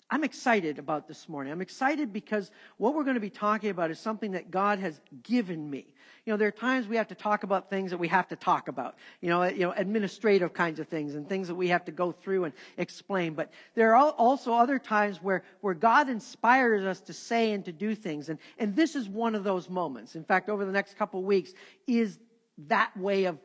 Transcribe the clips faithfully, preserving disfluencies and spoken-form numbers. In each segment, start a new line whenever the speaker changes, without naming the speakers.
I'm excited about this morning. I'm excited because what we're going to be talking about is something that God has given me. You know, there are times we have to talk about things that we have to talk about. You know, you know, administrative kinds of things and things that we have to go through and explain. But there are also other times where, where God inspires us to say and to do things. And, and this is one of those moments. In fact, over the next couple of weeks is that way of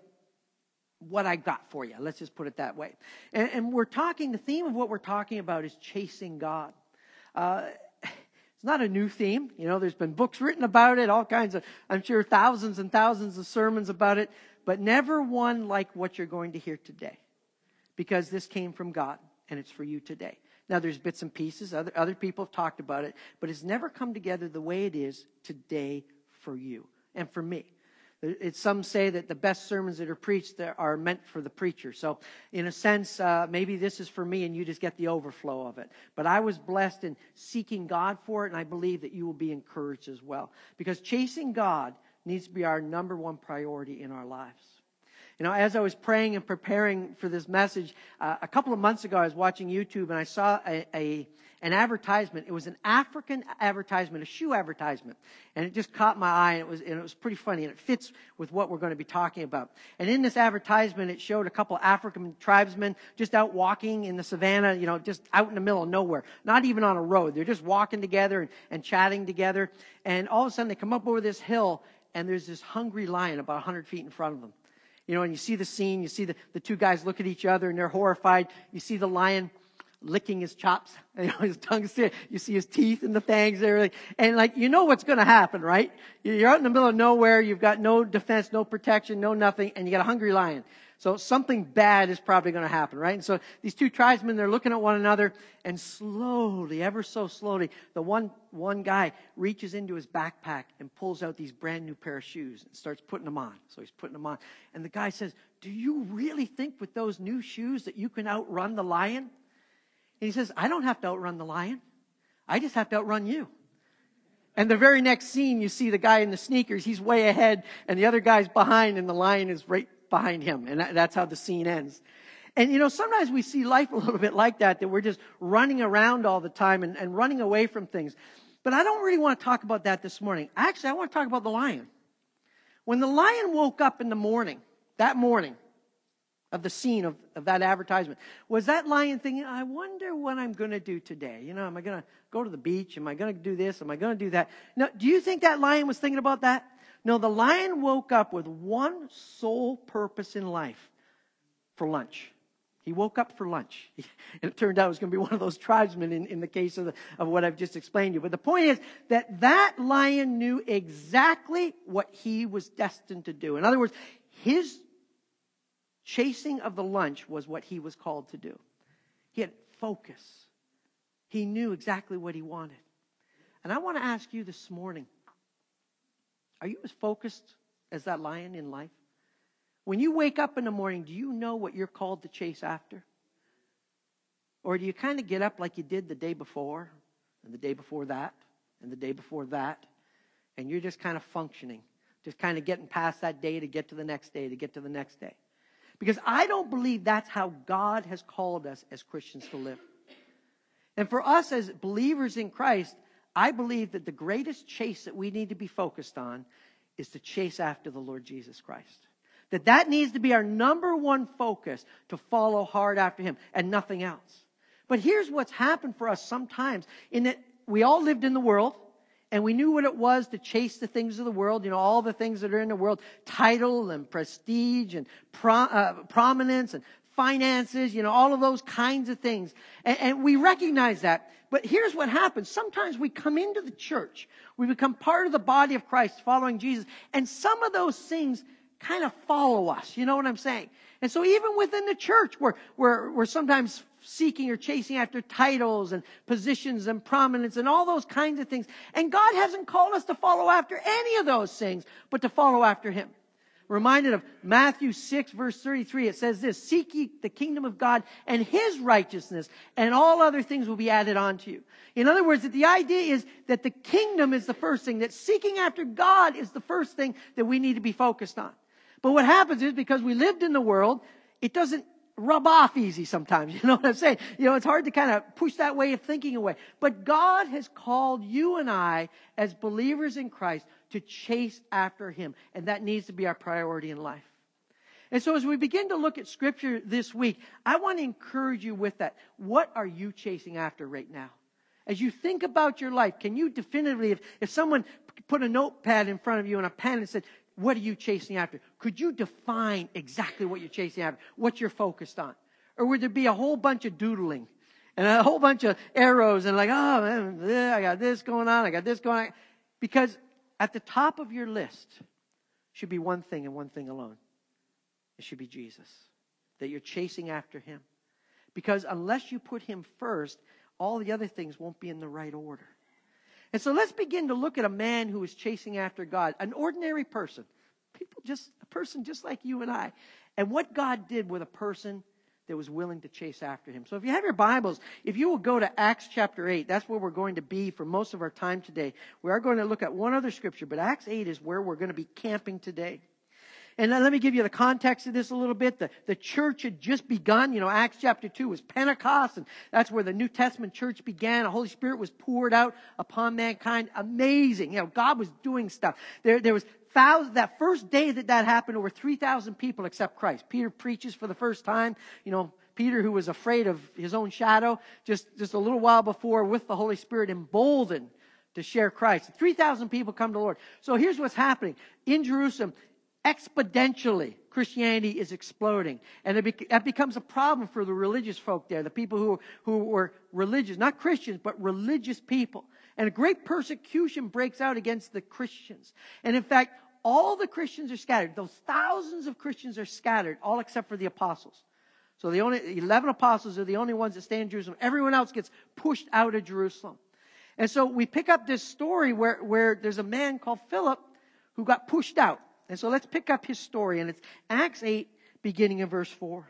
what I got for you. Let's just put it that way. And, and we're talking, the theme of what we're talking about is chasing God. Uh, it's not a new theme. You know, there's been books written about it, all kinds of, I'm sure thousands and thousands of sermons about it, but never one like what you're going to hear today. Because this came from God and it's for you today. Now there's bits and pieces, other, other people have talked about it, but it's never come together the way it is today for you and for me. It's, some say that the best sermons that are preached are meant for the preacher. So in a sense, uh, maybe this is for me and you just get the overflow of it. But I was blessed in seeking God for it, and I believe that you will be encouraged as well. Because chasing God needs to be our number one priority in our lives. You know, as I was praying and preparing for this message, uh, a couple of months ago I was watching YouTube and I saw a, a an advertisement. It was an African advertisement, a shoe advertisement. And it just caught my eye, and it was and it was pretty funny, and it fits with what we're going to be talking about. And in this advertisement, it showed a couple of African tribesmen just out walking in the savannah, you know, just out in the middle of nowhere, not even on a road. They're just walking together and, and chatting together. And all of a sudden they come up over this hill, and there's this hungry lion about one hundred feet in front of them. You know, and you see the scene, you see the, the two guys look at each other and they're horrified. You see the lion licking his chops, you know, his tongue, you see his teeth and the fangs and everything. And like, you know what's going to happen, right? You're out in the middle of nowhere, you've got no defense, no protection, no nothing, and you got a hungry lion. So something bad is probably going to happen, right? And so these two tribesmen, they're looking at one another, and slowly, ever so slowly, the one one guy reaches into his backpack and pulls out these brand new pair of shoes and starts putting them on. So he's putting them on. And the guy says, "Do you really think with those new shoes that you can outrun the lion?" And he says, "I don't have to outrun the lion. I just have to outrun you." And the very next scene, you see the guy in the sneakers, he's way ahead, and the other guy's behind, and the lion is right behind him. And that's how the scene ends. And, you know, sometimes we see life a little bit like that, that we're just running around all the time and, and running away from things. But I don't really want to talk about that this morning. Actually, I want to talk about the lion. When the lion woke up in the morning, that morning of the scene of, of that advertisement, was that lion thinking, "I wonder what I'm going to do today? You know, am I going to go to the beach? Am I going to do this? Am I going to do that?" Now, do you think that lion was thinking about that? No, the lion woke up with one sole purpose in life: for lunch. He woke up for lunch. And it turned out it was going to be one of those tribesmen in, in the case of, the, of what I've just explained to you. But the point is that that lion knew exactly what he was destined to do. In other words, his chasing of the lunch was what he was called to do. He had focus. He knew exactly what he wanted. And I want to ask you this morning, are you as focused as that lion in life? When you wake up in the morning, do you know what you're called to chase after? Or do you kind of get up like you did the day before, and the day before that, and the day before that, and you're just kind of functioning, just kind of getting past that day to get to the next day, to get to the next day? Because I don't believe that's how God has called us as Christians to live. And for us as believers in Christ, I believe that the greatest chase that we need to be focused on is to chase after the Lord Jesus Christ. That that needs to be our number one focus, to follow hard after Him and nothing else. But here's what's happened for us sometimes, in that we all lived in the world and we knew what it was to chase the things of the world, you know, all the things that are in the world, title and prestige and pro, uh, prominence and finances, you know, all of those kinds of things. And, and we recognize that. But here's what happens. Sometimes we come into the church. We become part of the body of Christ, following Jesus. And some of those things kind of follow us. You know what I'm saying? And so even within the church, we're, we're, we're sometimes seeking or chasing after titles and positions and prominence and all those kinds of things. And God hasn't called us to follow after any of those things, but to follow after Him. Reminded of Matthew six, verse thirty-three, it says this: "Seek ye the kingdom of God and His righteousness, and all other things will be added on to you." In other words, that the idea is that the kingdom is the first thing, that seeking after God is the first thing that we need to be focused on. But what happens is, because we lived in the world, it doesn't rub off easy sometimes. You know what I'm saying? You know, it's hard to kind of push that way of thinking away. But God has called you and I as believers in Christ to chase after Him. And that needs to be our priority in life. And so as we begin to look at Scripture this week, I want to encourage you with that. What are you chasing after right now? As you think about your life, can you definitively, if, if someone put a notepad in front of you and a pen and said, what are you chasing after? Could you define exactly what you're chasing after, what you're focused on? Or would there be a whole bunch of doodling and a whole bunch of arrows and like, oh, man, I got this going on, I got this going on. Because at the top of your list should be one thing and one thing alone. It should be Jesus, that you're chasing after Him. Because unless you put Him first, all the other things won't be in the right order. And so let's begin to look at a man who is chasing after God, an ordinary person, people just a person just like you and I, and what God did with a person that was willing to chase after Him. So if you have your Bibles, if you will go to Acts chapter eight, that's where we're going to be for most of our time today. We are going to look at one other scripture, but Acts eight is where we're going to be camping today. And now let me give you the context of this a little bit. The, the church had just begun. You know, Acts chapter two was Pentecost, and that's where the New Testament church began. The Holy Spirit was poured out upon mankind. Amazing. You know, God was doing stuff. There, there was thousands, that first day that that happened, over three thousand people accept Christ. Peter preaches for the first time. You know, Peter, who was afraid of his own shadow, just, just a little while before, with the Holy Spirit, emboldened to share Christ. three thousand people come to the Lord. So here's what's happening. In Jerusalem, exponentially, Christianity is exploding. And it bec- that becomes a problem for the religious folk there, the people who, who were religious, not Christians, but religious people. And a great persecution breaks out against the Christians. And in fact, all the Christians are scattered. Those thousands of Christians are scattered, all except for the apostles. So the only eleven apostles are the only ones that stay in Jerusalem. Everyone else gets pushed out of Jerusalem. And so we pick up this story where, where there's a man called Philip who got pushed out. And so let's pick up his story, and it's Acts eight, beginning in verse four.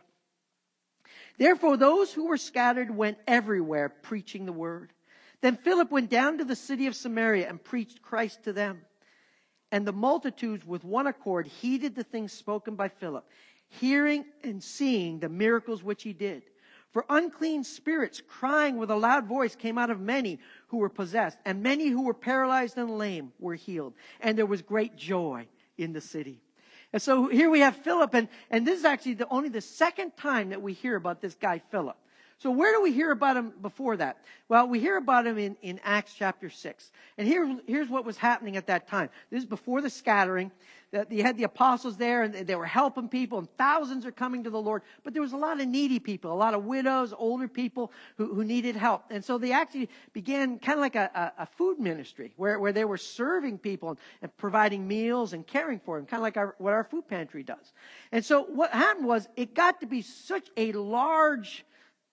Therefore, those who were scattered went everywhere preaching the word. Then Philip went down to the city of Samaria and preached Christ to them. And the multitudes with one accord heeded the things spoken by Philip, hearing and seeing the miracles which he did. For unclean spirits, crying with a loud voice, came out of many who were possessed, and many who were paralyzed and lame were healed. And there was great joy in the city. And so here we have Philip, and, and this is actually the, only the second time that we hear about this guy Philip. So where do we hear about him before that? Well, we hear about him in, in Acts chapter six. And here, here's what was happening at that time. This is before the scattering. That you had the apostles there, and they were helping people, and thousands are coming to the Lord. But there was a lot of needy people, a lot of widows, older people who, who needed help. And so they actually began kind of like a, a, a food ministry where, where they were serving people and, and providing meals and caring for them, kind of like our, what our food pantry does. And so what happened was it got to be such a large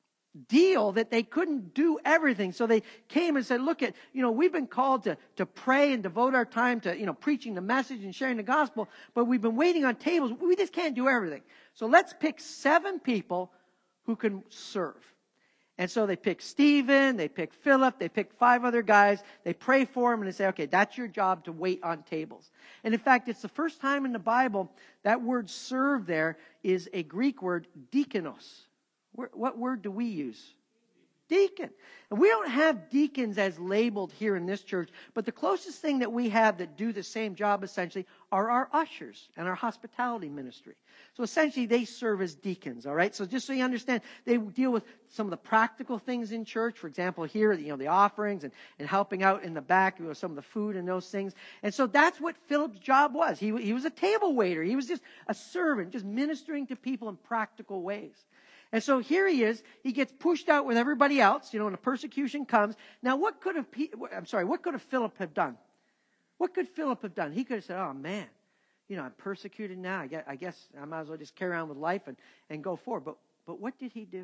deal that they couldn't do everything. So they came and said, look at, you know, we've been called to, to pray and devote our time to, you know, preaching the message and sharing the gospel, but we've been waiting on tables. We just can't do everything. So let's pick seven people who can serve. And so they pick Stephen, they pick Philip, they pick five other guys. They pray for them and they say, okay, that's your job to wait on tables. And in fact, it's the first time in the Bible that word serve there is a Greek word, diakonos. What word do we use? Deacon. And we don't have deacons as labeled here in this church, but the closest thing that we have that do the same job essentially are our ushers and our hospitality ministry. So essentially they serve as deacons, all right? So just so you understand, they deal with some of the practical things in church. For example, here, you know, the offerings and, and helping out in the back, you know, some of the food and those things. And so that's what Philip's job was. He, he was a table waiter. He was just a servant, just ministering to people in practical ways. And so here he is. He gets pushed out with everybody else, you know, and the persecution comes. Now, what could have, I'm sorry, what could have Philip have done? What could Philip have done? He could have said, oh, man, you know, I'm persecuted now. I guess, I guess I might as well just carry on with life and, and go forward. But, but what did he do?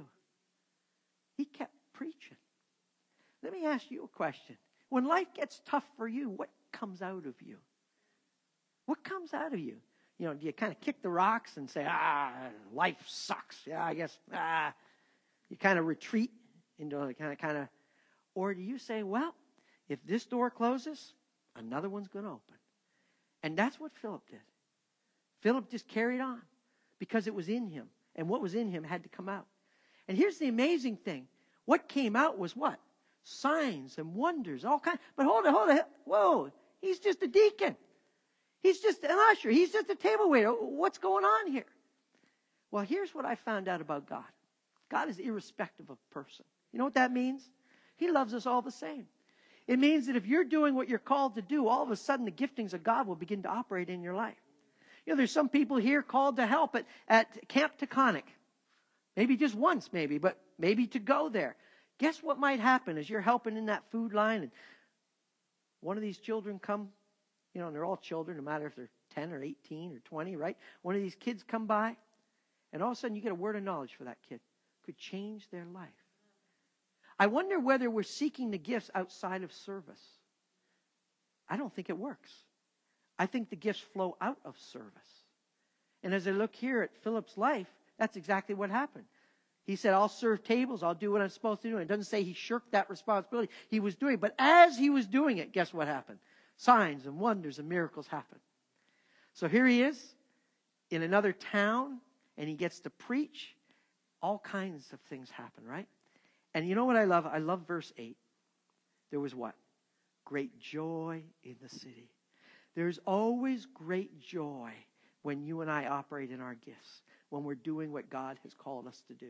He kept preaching. Let me ask you a question. When life gets tough for you, what comes out of you? What comes out of you? You know, do you kind of kick the rocks and say, ah, life sucks. Yeah, I guess, ah. You kind of retreat into a kind of, kind of, or do you say, well, if this door closes, another one's going to open. And that's what Philip did. Philip just carried on because it was in him. And what was in him had to come out. And here's the amazing thing. What came out was what? Signs and wonders, all kinds. But hold it, hold it. Whoa, he's just a deacon. He's just an usher. He's just a table waiter. What's going on here? Well, here's what I found out about God. God is irrespective of person. You know what that means? He loves us all the same. It means that if you're doing what you're called to do, all of a sudden the giftings of God will begin to operate in your life. You know, there's some people here called to help at, at Camp Taconic. Maybe just once, maybe, but maybe to go there. Guess what might happen as you're helping in that food line and one of these children come, you know, and they're all children, no matter if they're ten or eighteen or twenty, right? One of these kids come by, and all of a sudden you get a word of knowledge for that kid. Could change their life. I wonder whether we're seeking the gifts outside of service. I don't think it works. I think the gifts flow out of service. And as I look here at Philip's life, that's exactly what happened. He said, I'll serve tables, I'll do what I'm supposed to do. And it doesn't say he shirked that responsibility. He was doing it. But as he was doing it, guess what happened? Signs and wonders and miracles happened. So here he is in another town, and he gets to preach. All kinds of things happen, right? And you know what I love? I love verse eight. There was what? Great joy in the city. There's always great joy when you and I operate in our gifts, when we're doing what God has called us to do.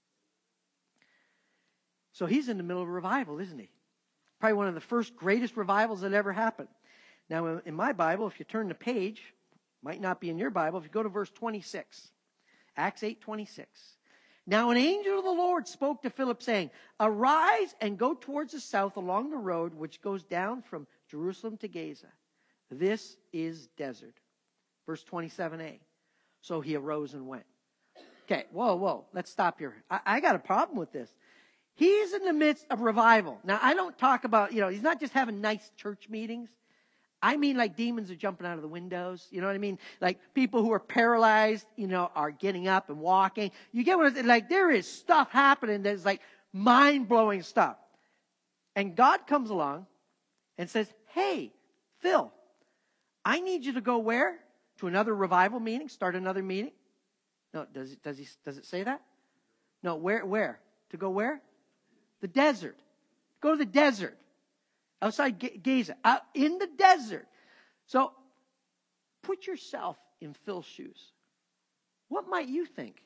So he's in the middle of a revival, isn't he? Probably one of the first greatest revivals that ever happened. Now, in my Bible, if you turn the page, might not be in your Bible, if you go to verse twenty-six, Acts eight twenty-six. Now an angel of the Lord spoke to Philip, saying, Arise and go towards the south along the road which goes down from Jerusalem to Gaza. This is desert. Verse twenty-seven a. So he arose and went. Okay, whoa, whoa, let's stop here. I, I got a problem with this. He's in the midst of revival. Now, I don't talk about, you know, he's not just having nice church meetings. I mean, like demons are jumping out of the windows. You know what I mean? Like people who are paralyzed, you know, are getting up and walking. You get what I'm saying? Like there is stuff happening that's like mind-blowing stuff. And God comes along and says, hey, Phil, I need you to go where? To another revival meeting, start another meeting. No, does it, does he, does it say that? No, where, where? To go where? The desert. Go to the desert. Outside Gaza. Out in the desert. So, put yourself in Phil's shoes. What might you think?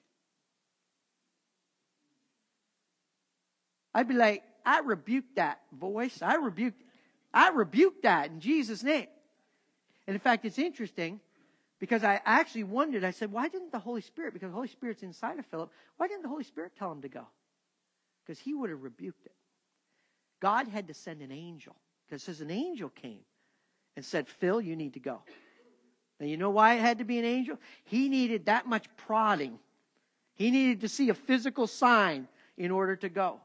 I'd be like, I rebuke that voice. I rebuke, I rebuke that in Jesus' name. And in fact, it's interesting because I actually wondered, I said, why didn't the Holy Spirit, because the Holy Spirit's inside of Philip, why didn't the Holy Spirit tell him to go? Because he would have rebuked it. God had to send an angel. Because it says an angel came and said, Phil, you need to go. Now, you know why it had to be an angel? He needed that much prodding. He needed to see a physical sign in order to go.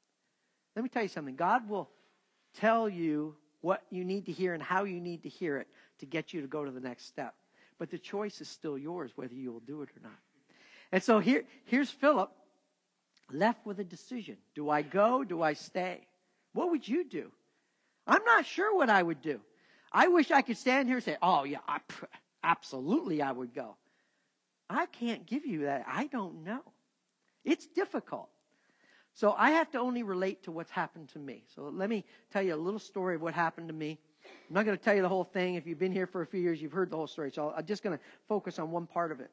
Let me tell you something. God will tell you what you need to hear and how you need to hear it to get you to go to the next step. But the choice is still yours whether you will do it or not. And so here, here's Philip left with a decision. Do I go? Do I stay? What would you do? I'm not sure what I would do. I wish I could stand here and say, oh, yeah, I, absolutely I would go. I can't give you that. I don't know. It's difficult. So I have to only relate to what's happened to me. So let me tell you a little story of what happened to me. I'm not going to tell you the whole thing. If you've been here for a few years, you've heard the whole story. So I'm just going to focus on one part of it.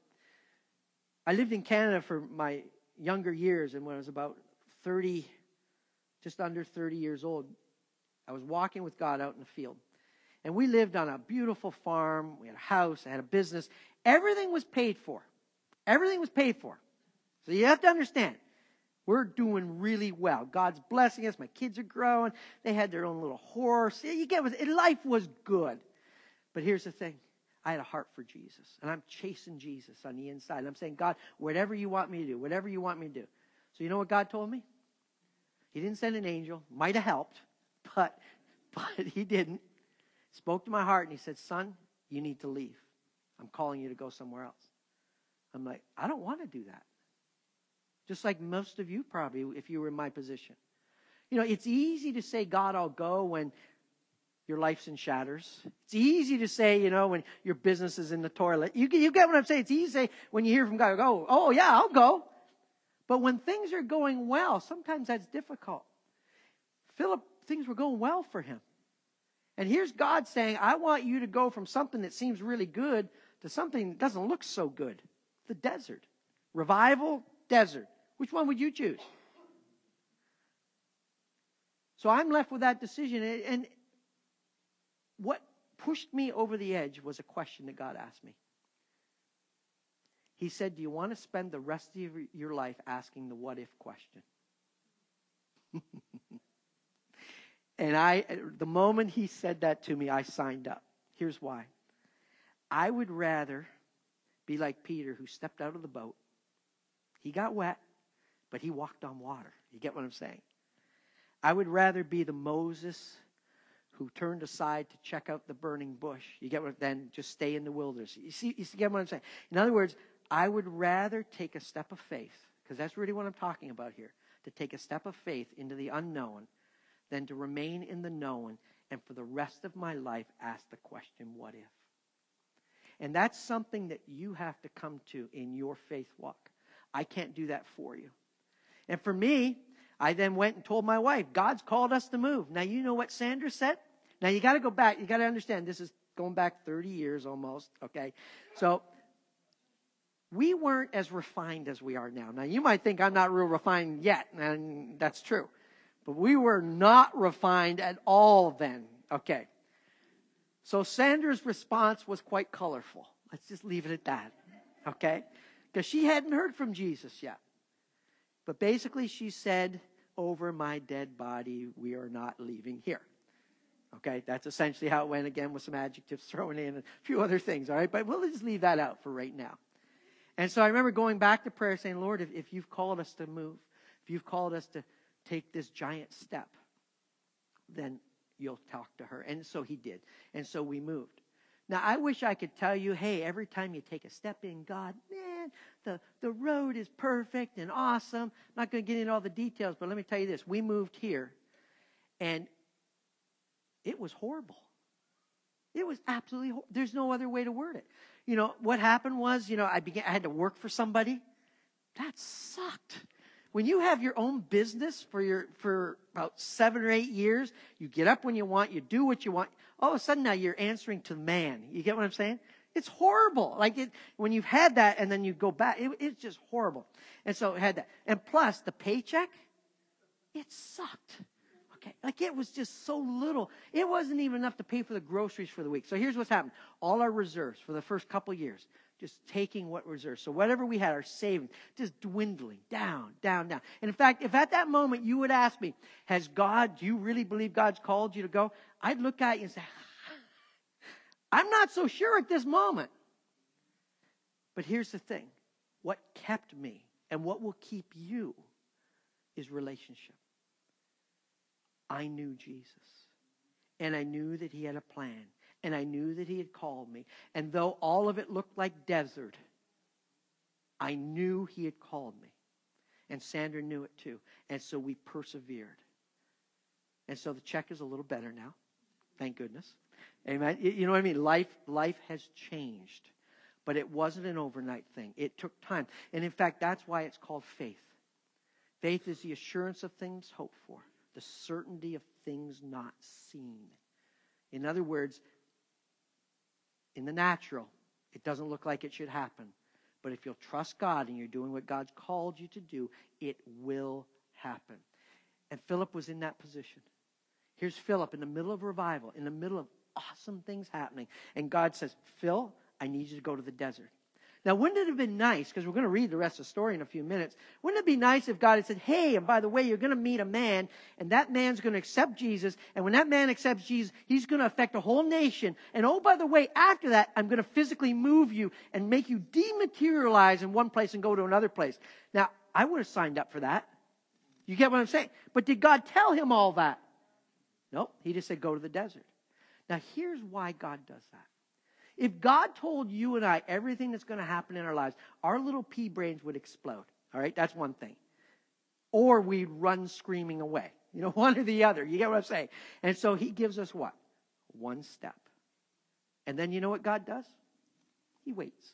I lived in Canada for my younger years, and when I was about thirty, just under thirty years old, I was walking with God out in the field. And we lived on a beautiful farm. We had a house. I had a business. Everything was paid for. Everything was paid for. So you have to understand, we're doing really well. God's blessing us. My kids are growing. They had their own little horse. You get it. Life was good. But here's the thing. I had a heart for Jesus. And I'm chasing Jesus on the inside. I'm saying, God, whatever you want me to do, whatever you want me to do. So you know what God told me? He didn't send an angel. Might have helped. But, but he didn't. Spoke to my heart and he said, son, you need to leave. I'm calling you to go somewhere else. I'm like, I don't want to do that. Just like most of you probably, if you were in my position. You know, it's easy to say, God, I'll go when your life's in shatters. It's easy to say, you know, when your business is in the toilet. You, you get what I'm saying? It's easy to say when you hear from God, go, oh, yeah, I'll go. But when things are going well, sometimes that's difficult. Philip, things were going well for him. And here's God saying, I want you to go from something that seems really good to something that doesn't look so good. The desert. Revival, desert. Which one would you choose? So I'm left with that decision. And what pushed me over the edge was a question that God asked me. He said, do you want to spend the rest of your life asking the what if question? And I, the moment he said that to me, I signed up. Here's why. I would rather be like Peter, who stepped out of the boat. He got wet, but he walked on water. You get what I'm saying? I would rather be the Moses who turned aside to check out the burning bush. You get what? Than just stay in the wilderness. You see, you see, get what I'm saying? In other words, I would rather take a step of faith, because that's really what I'm talking about here, to take a step of faith into the unknown than to remain in the known and for the rest of my life ask the question, what if? And that's something that you have to come to in your faith walk. I can't do that for you. And for me, I then went and told my wife, God's called us to move. Now, you know what Sandra said? Now, you got to go back. You got to understand, this is going back thirty years almost, okay? So, we weren't as refined as we are now. Now, you might think I'm not real refined yet, and that's true. But we were not refined at all then, okay? So, Sandra's response was quite colorful. Let's just leave it at that, okay? Because she hadn't heard from Jesus yet. But basically she said, over my dead body, we are not leaving here. Okay, that's essentially how it went, again, with some adjectives thrown in and a few other things, all right? But we'll just leave that out for right now. And so I remember going back to prayer saying, Lord, if, if you've called us to move, if you've called us to take this giant step, then you'll talk to her. And so he did. And so we moved. Now, I wish I could tell you, hey, every time you take a step in God, man, the, the road is perfect and awesome. I'm not going to get into all the details, but let me tell you this. We moved here, and it was horrible. It was absolutely horrible. There's no other way to word it. You know, what happened was, you know, I began, I had to work for somebody. That sucked. When you have your own business for your for about seven or eight years, you get up when you want, you do what you want. All of a sudden now you're answering to man. You get what I'm saying? It's horrible. Like it, when you've had that and then you go back, it, it's just horrible. And so it had that. And plus the paycheck, it sucked. Okay, like it was just so little. It wasn't even enough to pay for the groceries for the week. So here's what's happened. All our reserves for the first couple of years, just taking what reserves. So whatever we had, our savings, just dwindling down, down, down. And in fact, if at that moment you would ask me, has God, do you really believe God's called you to go? I'd look at you and say, I'm not so sure at this moment. But here's the thing. What kept me and what will keep you is relationship. I knew Jesus. And I knew that he had a plan. And I knew that he had called me. And though all of it looked like desert, I knew he had called me. And Sandra knew it too. And so we persevered. And so the check is a little better now. Thank goodness. Amen. You know what I mean? Life, life has changed. But it wasn't an overnight thing. It took time. And in fact, that's why it's called faith. Faith is the assurance of things hoped for. The certainty of things not seen. In other words, in the natural, it doesn't look like it should happen. But if you'll trust God and you're doing what God's called you to do, it will happen. And Philip was in that position. Here's Philip in the middle of revival, in the middle of awesome things happening. And God says, Phil, I need you to go to the desert. Now, wouldn't it have been nice, because we're going to read the rest of the story in a few minutes, wouldn't it be nice if God had said, hey, and by the way, you're going to meet a man, and that man's going to accept Jesus, and when that man accepts Jesus, he's going to affect a whole nation, and oh, by the way, after that, I'm going to physically move you and make you dematerialize in one place and go to another place. Now, I would have signed up for that. You get what I'm saying? But did God tell him all that? Nope. He just said, go to the desert. Now, here's why God does that. If God told you and I everything that's going to happen in our lives, our little pea brains would explode. All right, that's one thing. Or we'd run screaming away. You know, one or the other. You get what I'm saying? And so he gives us what? one step. And then you know what God does? He waits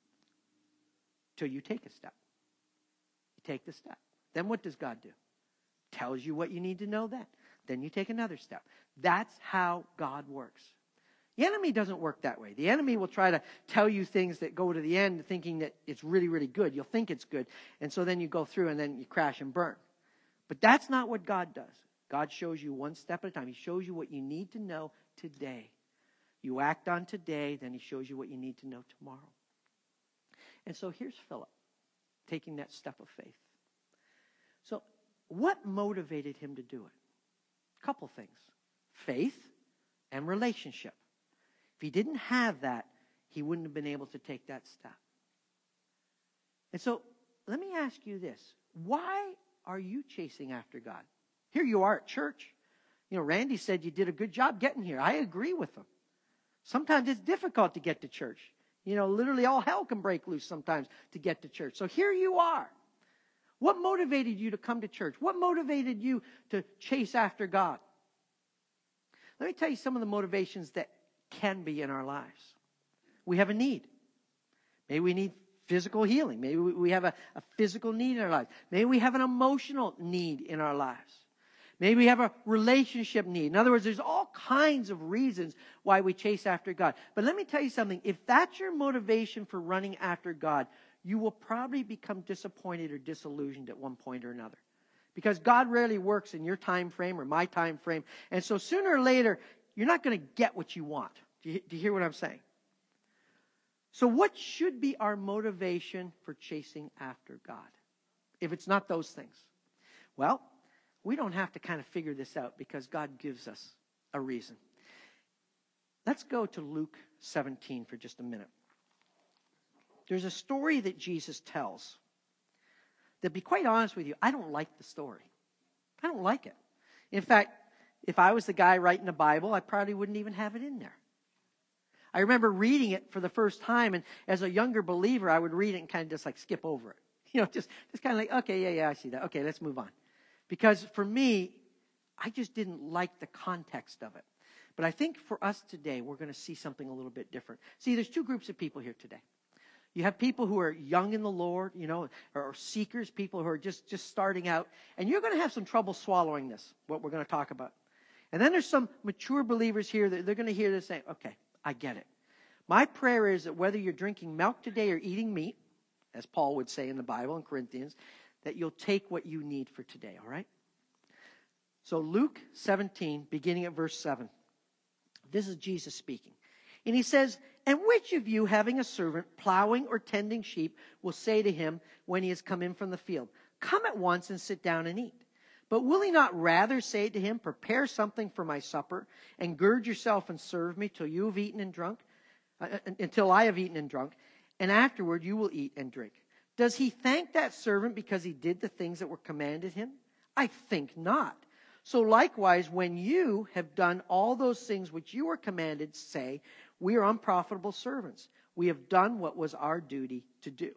till you take a step. You take the step. Then what does God do? Tells you what you need to know then. Then you take another step. That's how God works. The enemy doesn't work that way. The enemy will try to tell you things that go to the end thinking that it's really, really good. You'll think it's good. And so then you go through and then you crash and burn. But that's not what God does. God shows you one step at a time. He shows you what you need to know today. You act on today, then he shows you what you need to know tomorrow. And so here's Philip taking that step of faith. So what motivated him to do it? A couple things. Faith and relationship. If he didn't have that, he wouldn't have been able to take that step. And so let me ask you this. Why are you chasing after God? Here you are at church. You know, Randy said you did a good job getting here. I agree with him. Sometimes it's difficult to get to church. You know, literally all hell can break loose sometimes to get to church. So here you are. What motivated you to come to church? What motivated you to chase after God? Let me tell you some of the motivations that can be in our lives. We have a need. Maybe we need physical healing. Maybe we have a, a physical need in our lives. Maybe we have an emotional need in our lives. Maybe we have a relationship need. In other words, there's all kinds of reasons why we chase after God. But let me tell you something. If that's your motivation for running after God, you will probably become disappointed or disillusioned at one point or another. Because God rarely works in your time frame or my time frame. And so sooner or later, you're not going to get what you want. Do you, do you hear what I'm saying? So what should be our motivation for chasing after God? If it's not those things. Well, we don't have to kind of figure this out because God gives us a reason. Let's go to Luke seventeen for just a minute. There's a story that Jesus tells that, to be quite honest with you, I don't like the story. I don't like it. In fact, if I was the guy writing the Bible, I probably wouldn't even have it in there. I remember reading it for the first time, and as a younger believer, I would read it and kind of just like skip over it. You know, just, just kind of like, okay, yeah, yeah, I see that. Okay, let's move on. Because for me, I just didn't like the context of it. But I think for us today, we're going to see something a little bit different. See, there's two groups of people here today. You have people who are young in the Lord, you know, or seekers, people who are just, just starting out. And you're going to have some trouble swallowing this, what we're going to talk about. And then there's some mature believers here that they're going to hear this saying, okay, I get it. My prayer is that whether you're drinking milk today or eating meat, as Paul would say in the Bible in Corinthians, that you'll take what you need for today, all right? So Luke seventeen, beginning at verse seven. This is Jesus speaking. And he says, and which of you, having a servant plowing or tending sheep, will say to him when he has come in from the field, come at once and sit down and eat? But will he not rather say to him, prepare something for my supper, and gird yourself and serve me till you have eaten and drunk, uh, until I have eaten and drunk, and afterward you will eat and drink? Does he thank that servant because he did the things that were commanded him? I think not. So likewise, when you have done all those things which you were commanded, say, we are unprofitable servants. We have done what was our duty to do.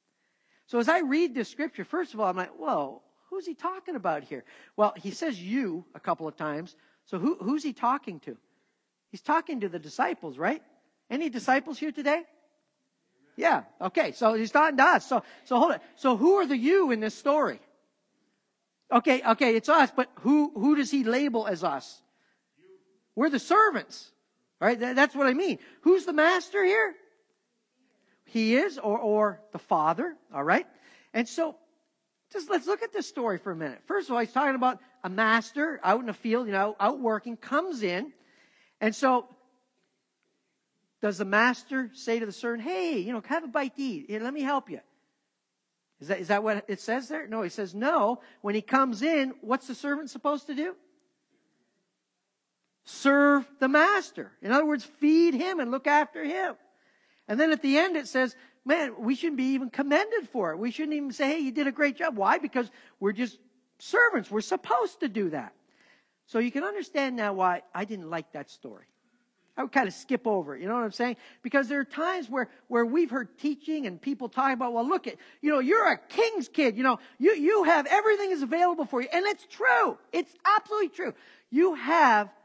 So as I read this scripture, first of all, I'm like, whoa, who's he talking about here? Well, he says you a couple of times. So who, who's he talking to? He's talking to the disciples, right? Any disciples here today? Yeah. Okay. So he's talking to us. So, so hold it. So who are the you in this story? Okay. Okay. It's us. But who, who does he label as us? We're the servants. All right. That's what I mean. Who's the master here? He is, or, or the Father. All right. And so just let's look at this story for a minute. First of all, he's talking about a master out in the field, you know, out working, comes in. And so does the master say to the servant, hey, you know, have a bite to eat. Here, let me help you. Is that, is that what it says there? No, he says no. When he comes in, what's the servant supposed to do? Serve the master. In other words, feed him and look after him. And then at the end it says, man, we shouldn't be even commended for it. We shouldn't even say, hey, you did a great job. Why? Because we're just servants. We're supposed to do that. So you can understand now why I didn't like that story. I would kind of skip over it. You know what I'm saying? Because there are times where, where we've heard teaching and people talking about, well, look, at, you know, you're a king's kid. You know, you, you have everything is available for you. And it's true. It's absolutely true. You have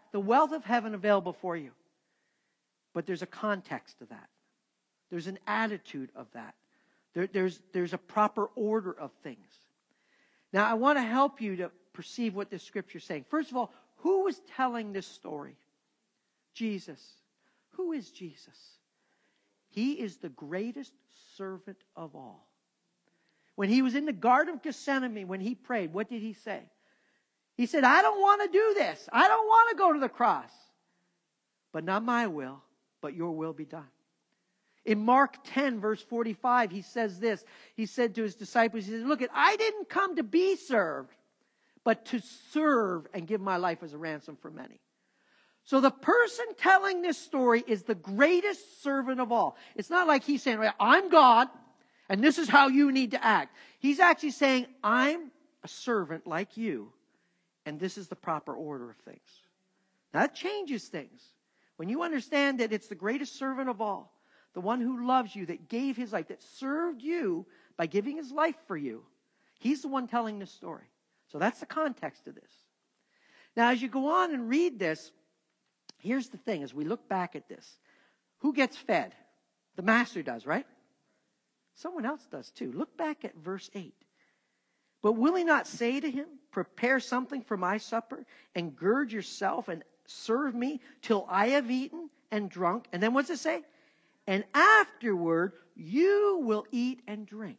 the wealth of heaven available for you. But there's a context to that. There's an attitude of that. There, there's, there's a proper order of things. Now, I want to help you to perceive what this scripture is saying. First of all, who is telling this story? Jesus. Who is Jesus? He is the greatest servant of all. When he was in the Garden of Gethsemane, when he prayed, what did he say? He said, I don't want to do this. I don't want to go to the cross. But not my will, but your will be done. In Mark ten, verse forty-five, he says this. He said to his disciples, he said, look, I didn't come to be served, but to serve and give my life as a ransom for many. So the person telling this story is the greatest servant of all. It's not like he's saying, I'm God, and this is how you need to act. He's actually saying, I'm a servant like you, and this is the proper order of things. Now, that changes things. When you understand that it's the greatest servant of all, the one who loves you, that gave his life, that served you by giving his life for you, he's the one telling this story. So that's the context of this. Now, as you go on and read this, here's the thing. As we look back at this, who gets fed? The master does, right? Someone else does too. Look back at verse eight. But will he not say to him, prepare something for my supper and gird yourself and serve me till I have eaten and drunk? And then what's it say? And afterward you will eat and drink.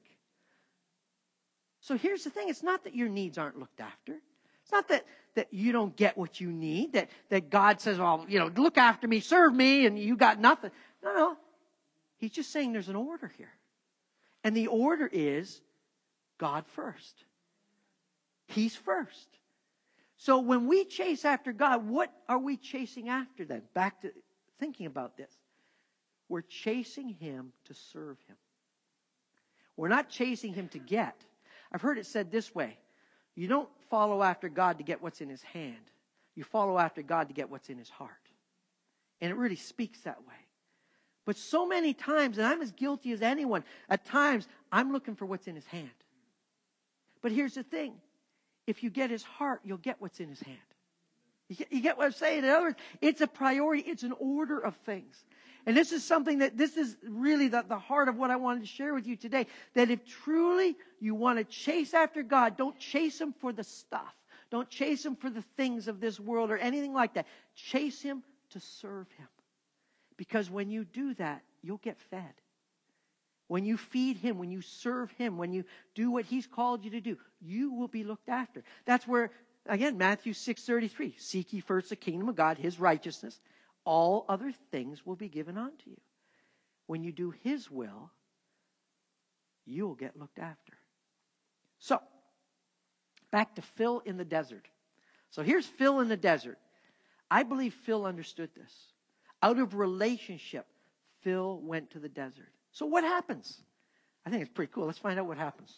So here's the thing. It's not that your needs aren't looked after. It's not that, that you don't get what you need. That, that God says, well, you know, look after me, serve me, and you got nothing. No, no. He's just saying there's an order here. And the order is God first. He's first. So when we chase after God, what are we chasing after then? Back to thinking about this. We're chasing him to serve him. We're not chasing him to get. I've heard it said this way. You don't follow after God to get what's in his hand. You follow after God to get what's in his heart. And it really speaks that way. But so many times, and I'm as guilty as anyone, at times I'm looking for what's in his hand. But here's the thing. If you get his heart, you'll get what's in his hand. You get, you get what I'm saying? In other words, it's a priority. It's an order of things. And this is something that, this is really the, the heart of what I wanted to share with you today. That if truly you want to chase after God, don't chase him for the stuff. Don't chase him for the things of this world or anything like that. Chase him to serve him. Because when you do that, you'll get fed. When you feed him, when you serve him, when you do what he's called you to do, you will be looked after. That's where, again, Matthew six thirty-three, seek ye first the kingdom of God, his righteousness. All other things will be given unto you. When you do his will, you will get looked after. So, back to Phil in the desert. So here's Phil in the desert. I believe Phil understood this. Out of relationship, Phil went to the desert. So what happens? I think it's pretty cool. Let's find out what happens.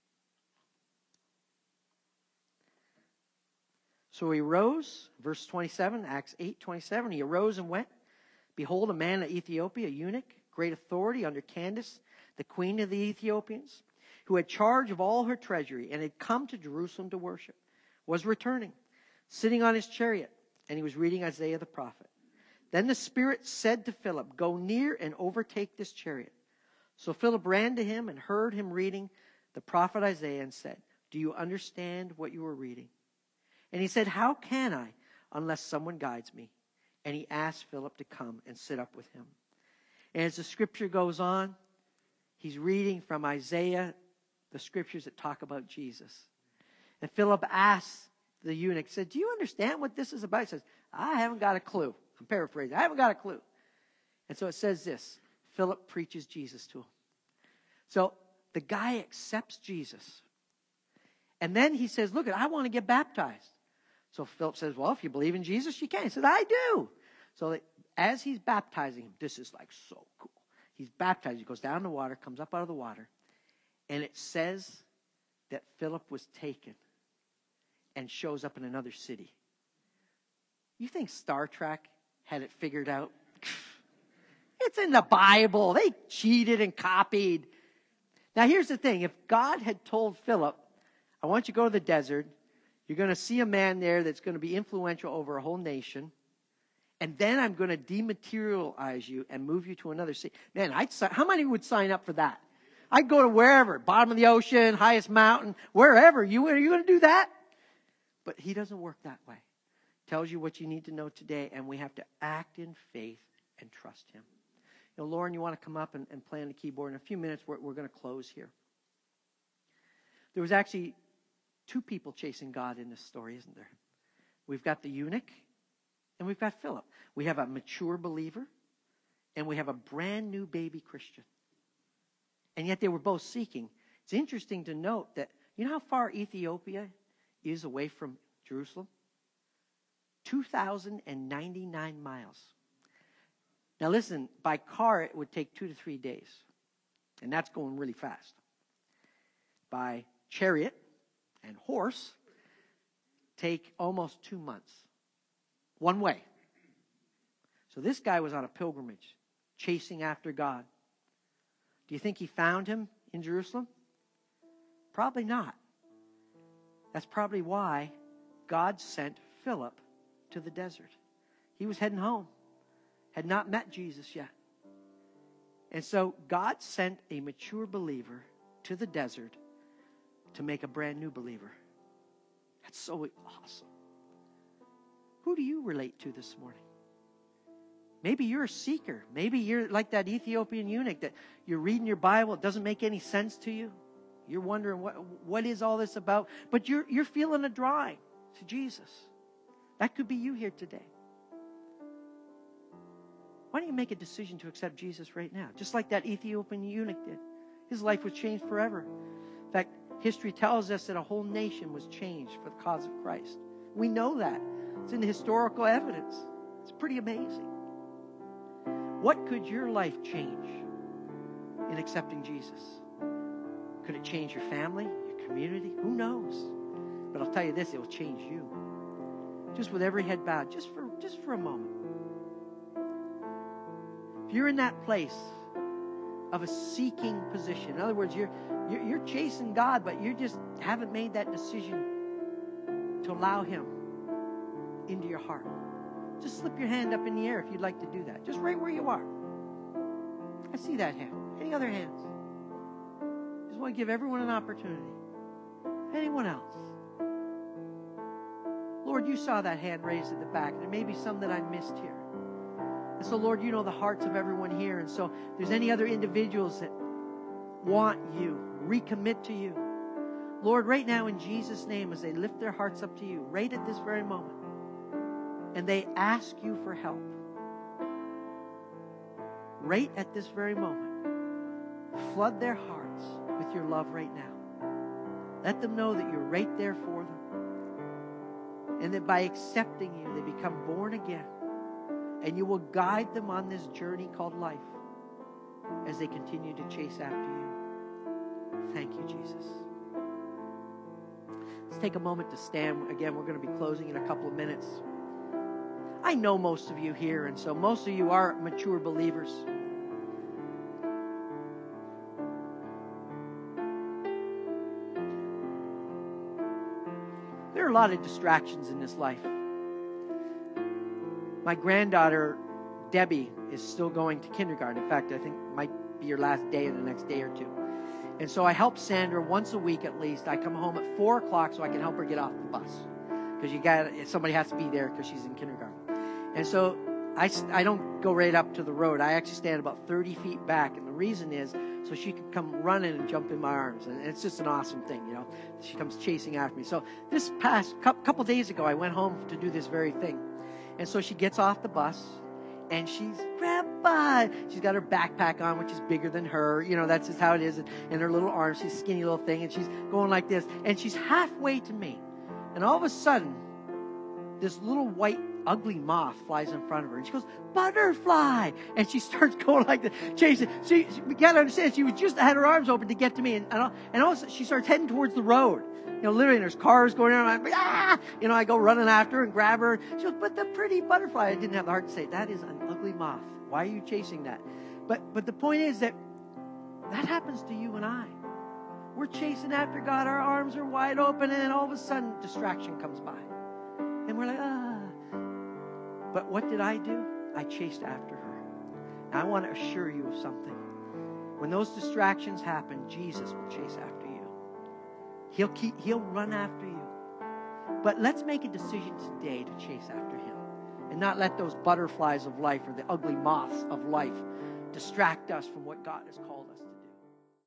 So he arose, verse twenty-seven, Acts eight twenty-seven. He arose and went. Behold, a man of Ethiopia, a eunuch, great authority under Candace, the queen of the Ethiopians, who had charge of all her treasury and had come to Jerusalem to worship, was returning, sitting on his chariot, and he was reading Isaiah the prophet. Then the Spirit said to Philip, go near and overtake this chariot. So Philip ran to him and heard him reading the prophet Isaiah and said, do you understand what you are reading? And he said, how can I unless someone guides me? And he asked Philip to come and sit up with him. And as the scripture goes on, he's reading from Isaiah, the scriptures that talk about Jesus. And Philip asked the eunuch, said, do you understand what this is about? He says, I haven't got a clue. I'm paraphrasing. I haven't got a clue. And so it says this, Philip preaches Jesus to him. So the guy accepts Jesus. And then he says, look, I want to get baptized. So Philip says, well, if you believe in Jesus, you can. He says, I do. So that as he's baptizing him, this is like so cool. He's baptized. He goes down in the water, comes up out of the water. And it says that Philip was taken and shows up in another city. You think Star Trek had it figured out? It's in the Bible. They cheated and copied. Now here's the thing. If God had told Philip, I want you to go to the desert. You're going to see a man there that's going to be influential over a whole nation. And then I'm going to dematerialize you and move you to another city. Man, I'd, how many would sign up for that? I'd go to wherever, bottom of the ocean, highest mountain, wherever. You, are you going to do that? But he doesn't work that way. Tells you what you need to know today, and we have to act in faith and trust him. You know, Lauren, you want to come up and, and play on the keyboard? In a few minutes, we're, we're going to close here. There was actually two people chasing God in this story, isn't there? We've got the eunuch, and we've got Philip. We have a mature believer, and we have a brand new baby Christian. And yet they were both seeking. It's interesting to note that, you know how far Ethiopia is away from Jerusalem? two thousand ninety-nine miles. Now listen, by car it would take two to three days. And that's going really fast. By chariot and horse, take almost two months. One way. So this guy was on a pilgrimage, chasing after God. Do you think he found him in Jerusalem? Probably not. That's probably why God sent Philip to the desert. He was heading home, had not met Jesus yet. And so God sent a mature believer to the desert to make a brand new believer. That's so awesome. Who do you relate to this morning? Maybe you're a seeker. Maybe you're like that Ethiopian eunuch that you're reading your Bible. It doesn't make any sense to you. You're wondering, what, what is all this about? But you're, you're feeling a drawing to Jesus. That could be you here today. Why don't you make a decision to accept Jesus right now? Just like that Ethiopian eunuch did. His life was changed forever. In fact, history tells us that a whole nation was changed for the cause of Christ. We know that. It's in the historical evidence. It's pretty amazing. What could your life change in accepting Jesus? Could it change your family, your community? Who knows? But I'll tell you this, it will change you. Just with every head bowed, just for just for a moment. If you're in that place of a seeking position, in other words, you're you're, you're chasing God, but you just haven't made that decision to allow him into your heart. Just slip your hand up in the air if you'd like to do that. Just right where you are. I see that hand. Any other hands? Just want to give everyone an opportunity. Anyone else? Lord, you saw that hand raised at the back. There may be some that I missed here. And so, Lord, you know the hearts of everyone here. And so if there's any other individuals that want you, recommit to you, Lord, right now in Jesus' name, as they lift their hearts up to you, right at this very moment, and they ask you for help, right at this very moment, flood their hearts with your love right now. Let them know that you're right there for them. And that by accepting you, they become born again. And you will guide them on this journey called life as they continue to chase after you. Thank you, Jesus. Let's take a moment to stand. Again, we're going to be closing in a couple of minutes. I know most of you here, and so most of you are mature believers. There are a lot of distractions in this life. My granddaughter, Debbie, is still going to kindergarten. In fact, I think it might be her last day in the next day or two. And so I help Sandra once a week at least. I come home at four o'clock so I can help her get off the bus. Because you got somebody has to be there because she's in kindergarten. And so I, I don't go right up to the road. I actually stand about thirty feet back. And the reason is so she can come running and jump in my arms. And it's just an awesome thing, you know. She comes chasing after me. So this past couple days ago, I went home to do this very thing. And so she gets off the bus. And she's, Grandpa, she's got her backpack on, which is bigger than her. You know, that's just how it is. And, and her little arms, she's a skinny little thing. And she's going like this. And she's halfway to me. And all of a sudden, this little white, ugly moth flies in front of her. And she goes, butterfly. And she starts going like this, chasing. She, she, we got to understand, she was just had her arms open to get to me. And, and, all, and all of a sudden, she starts heading towards the road. You know, literally, and there's cars going on. I'm like, ah! You know, I go running after her and grab her. She goes, but the pretty butterfly. I didn't have the heart to say, that is an ugly moth. Why are you chasing that? But but the point is that that happens to you and I. We're chasing after God. Our arms are wide open. And then all of a sudden, distraction comes by. And we're like, ah. But what did I do? I chased after her. And I want to assure you of something. When those distractions happen, Jesus will chase after you. He'll keep, he'll run after you. But let's make a decision today to chase after him and not let those butterflies of life or the ugly moths of life distract us from what God has called us to do.